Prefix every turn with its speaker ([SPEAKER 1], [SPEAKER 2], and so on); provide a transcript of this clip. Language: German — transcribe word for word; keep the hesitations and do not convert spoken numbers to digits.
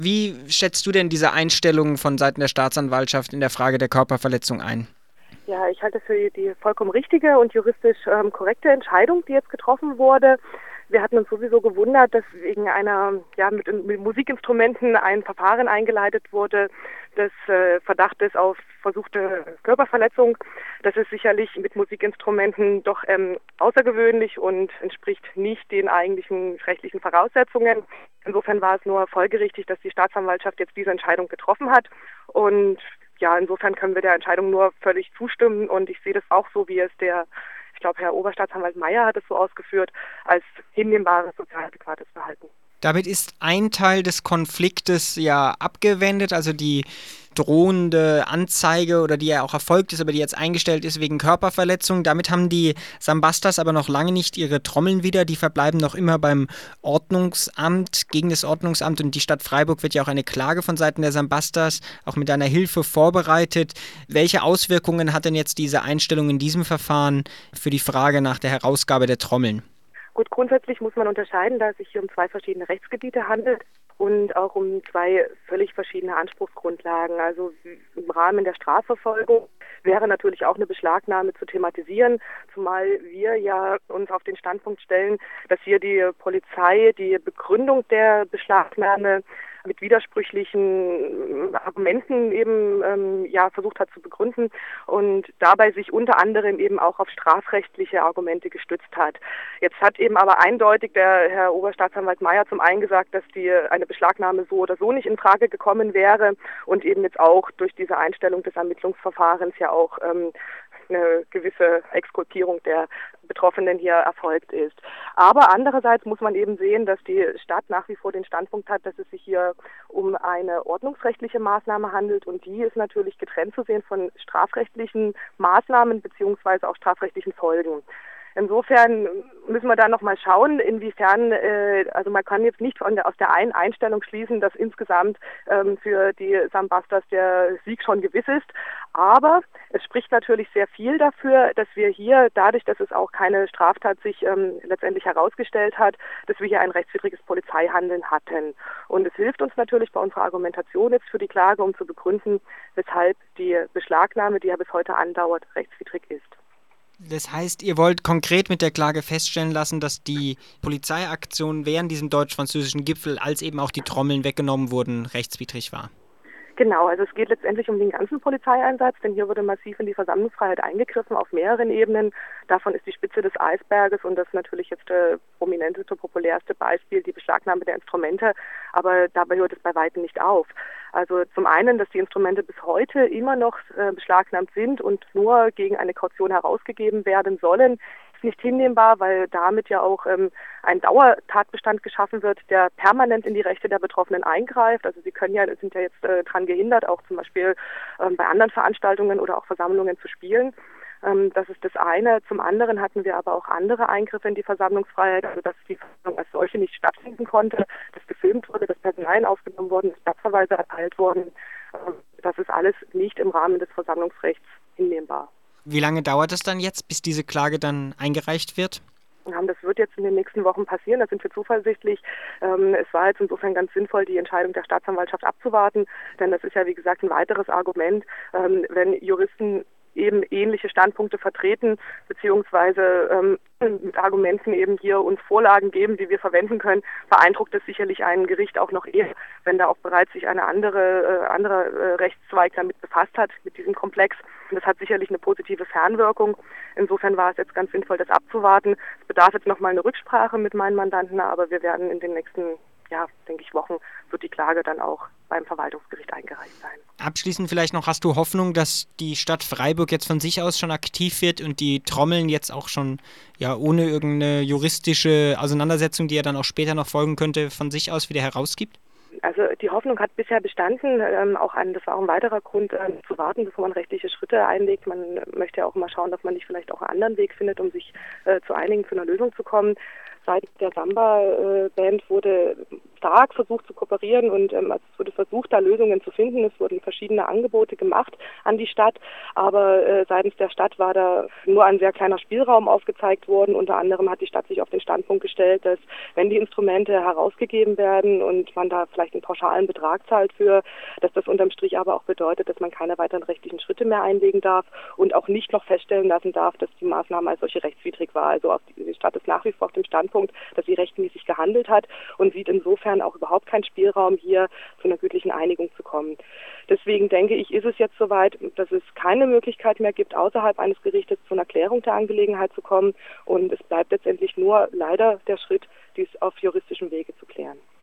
[SPEAKER 1] Wie schätzt du denn diese Einstellung von Seiten der Staatsanwaltschaft in der Frage der Körperverletzung ein?
[SPEAKER 2] Ja, ich halte es für die vollkommen richtige und juristisch ähm, korrekte Entscheidung, die jetzt getroffen wurde. Wir hatten uns sowieso gewundert, dass wegen einer, ja, mit, mit Musikinstrumenten ein Verfahren eingeleitet wurde, des äh, Verdachtes auf versuchte Körperverletzung. Das ist sicherlich mit Musikinstrumenten doch ähm, außergewöhnlich und entspricht nicht den eigentlichen rechtlichen Voraussetzungen. Insofern war es nur folgerichtig, dass die Staatsanwaltschaft jetzt diese Entscheidung getroffen hat. Und ja, insofern können wir der Entscheidung nur völlig zustimmen. Und ich sehe das auch so, wie es der, ich glaube, Herr Oberstaatsanwalt Meyer hat es so ausgeführt, als hinnehmbares sozial adäquates Verhalten.
[SPEAKER 1] Damit ist ein Teil des Konfliktes ja abgewendet, also die drohende Anzeige oder die ja auch erfolgt ist, aber die jetzt eingestellt ist wegen Körperverletzung. Damit haben die Sambastas aber noch lange nicht ihre Trommeln wieder. Die verbleiben noch immer beim Ordnungsamt, gegen das Ordnungsamt, und die Stadt Freiburg wird ja auch eine Klage von Seiten der Sambastas auch mit einer Hilfe vorbereitet. Welche Auswirkungen hat denn jetzt diese Einstellung in diesem Verfahren für die Frage nach der Herausgabe der Trommeln?
[SPEAKER 2] Gut, grundsätzlich muss man unterscheiden, da es sich hier um zwei verschiedene Rechtsgebiete handelt und auch um zwei völlig verschiedene Anspruchsgrundlagen. Also im Rahmen der Strafverfolgung wäre natürlich auch eine Beschlagnahme zu thematisieren, zumal wir ja uns auf den Standpunkt stellen, dass hier die Polizei die Begründung der Beschlagnahme mit widersprüchlichen Argumenten eben ähm, ja versucht hat zu begründen und dabei sich unter anderem eben auch auf strafrechtliche Argumente gestützt hat. Jetzt hat eben aber eindeutig der Herr Oberstaatsanwalt Meyer zum einen gesagt, dass die eine Beschlagnahme so oder so nicht in Frage gekommen wäre und eben jetzt auch durch diese Einstellung des Ermittlungsverfahrens ja auch ähm, eine gewisse Exkulpierung der Betroffenen hier erfolgt ist. Aber andererseits muss man eben sehen, dass die Stadt nach wie vor den Standpunkt hat, dass es sich hier um eine ordnungsrechtliche Maßnahme handelt und die ist natürlich getrennt zu sehen von strafrechtlichen Maßnahmen beziehungsweise auch strafrechtlichen Folgen. Insofern müssen wir da nochmal schauen, inwiefern, äh, also man kann jetzt nicht von der, aus der einen Einstellung schließen, dass insgesamt ähm, für die Sambastas der Sieg schon gewiss ist. Aber es spricht natürlich sehr viel dafür, dass wir hier, dadurch, dass es auch keine Straftat sich ähm, letztendlich herausgestellt hat, dass wir hier ein rechtswidriges Polizeihandeln hatten. Und es hilft uns natürlich bei unserer Argumentation jetzt für die Klage, um zu begründen, weshalb die Beschlagnahme, die ja bis heute andauert, rechtswidrig ist.
[SPEAKER 1] Das heißt, ihr wollt konkret mit der Klage feststellen lassen, dass die Polizeiaktion während diesem deutsch-französischen Gipfel, als eben auch die Trommeln weggenommen wurden, rechtswidrig war?
[SPEAKER 2] Genau, also es geht letztendlich um den ganzen Polizeieinsatz, denn hier wurde massiv in die Versammlungsfreiheit eingegriffen auf mehreren Ebenen. Davon ist die Spitze des Eisberges und das natürlich jetzt das prominenteste, populärste Beispiel die Beschlagnahme der Instrumente, aber dabei hört es bei weitem nicht auf. Also zum einen, dass die Instrumente bis heute immer noch äh, beschlagnahmt sind und nur gegen eine Kaution herausgegeben werden sollen, ist nicht hinnehmbar, weil damit ja auch ähm, ein Dauertatbestand geschaffen wird, der permanent in die Rechte der Betroffenen eingreift. Also sie können ja, sind ja jetzt äh, daran gehindert, auch zum Beispiel ähm, bei anderen Veranstaltungen oder auch Versammlungen zu spielen. Ähm, das ist das eine. Zum anderen hatten wir aber auch andere Eingriffe in die Versammlungsfreiheit, also dass die Versammlung als solche nicht stattfinden konnte, dass gefilmt wurde, dass Personalien aufgenommen wurden, dass Platzverweise erteilt wurden. Ähm, das ist alles nicht im Rahmen des Versammlungsrechts hinnehmbar.
[SPEAKER 1] Wie lange dauert es dann jetzt, bis diese Klage dann eingereicht wird?
[SPEAKER 2] Das wird jetzt in den nächsten Wochen passieren, da sind wir zuversichtlich. Es war jetzt insofern ganz sinnvoll, die Entscheidung der Staatsanwaltschaft abzuwarten, denn das ist ja wie gesagt ein weiteres Argument, wenn Juristen eben ähnliche Standpunkte vertreten, beziehungsweise ähm, mit Argumenten eben hier uns Vorlagen geben, die wir verwenden können, beeindruckt es sicherlich ein Gericht auch noch eher, wenn da auch bereits sich eine andere, äh, andere äh, Rechtszweig damit befasst hat, mit diesem Komplex. Und das hat sicherlich eine positive Fernwirkung. Insofern war es jetzt ganz sinnvoll, das abzuwarten. Es bedarf jetzt nochmal eine Rücksprache mit meinen Mandanten, aber wir werden in den nächsten, ja, denke ich, Wochen wird die Klage dann auch beim Verwaltungsgericht eingereicht sein.
[SPEAKER 1] Abschließend vielleicht noch, hast du Hoffnung, dass die Stadt Freiburg jetzt von sich aus schon aktiv wird und die Trommeln jetzt auch schon, ja, ohne irgendeine juristische Auseinandersetzung, die ja dann auch später noch folgen könnte, von sich aus wieder herausgibt?
[SPEAKER 2] Also die Hoffnung hat bisher bestanden, ähm, auch ein, das war auch ein weiterer Grund, äh, zu warten, bevor man rechtliche Schritte einlegt. Man möchte ja auch mal schauen, dass man nicht vielleicht auch einen anderen Weg findet, um sich äh, zu einigen, zu einer Lösung zu kommen. Seit der Samba-Band wurde stark versucht zu kooperieren und ähm, es wurde versucht, da Lösungen zu finden. Es wurden verschiedene Angebote gemacht an die Stadt, aber äh, seitens der Stadt war da nur ein sehr kleiner Spielraum aufgezeigt worden. Unter anderem hat die Stadt sich auf den Standpunkt gestellt, dass wenn die Instrumente herausgegeben werden und man da vielleicht einen pauschalen Betrag zahlt für, dass das unterm Strich aber auch bedeutet, dass man keine weiteren rechtlichen Schritte mehr einlegen darf und auch nicht noch feststellen lassen darf, dass die Maßnahme als solche rechtswidrig war. Also auf die, die Stadt ist nach wie vor auf dem Standpunkt, dass sie rechtmäßig gehandelt hat und sieht insofern auch überhaupt keinen Spielraum, hier zu einer gütlichen Einigung zu kommen. Deswegen denke ich, ist es jetzt soweit, dass es keine Möglichkeit mehr gibt, außerhalb eines Gerichtes zu einer Klärung der Angelegenheit zu kommen und es bleibt letztendlich nur leider der Schritt, dies auf juristischem Wege zu klären.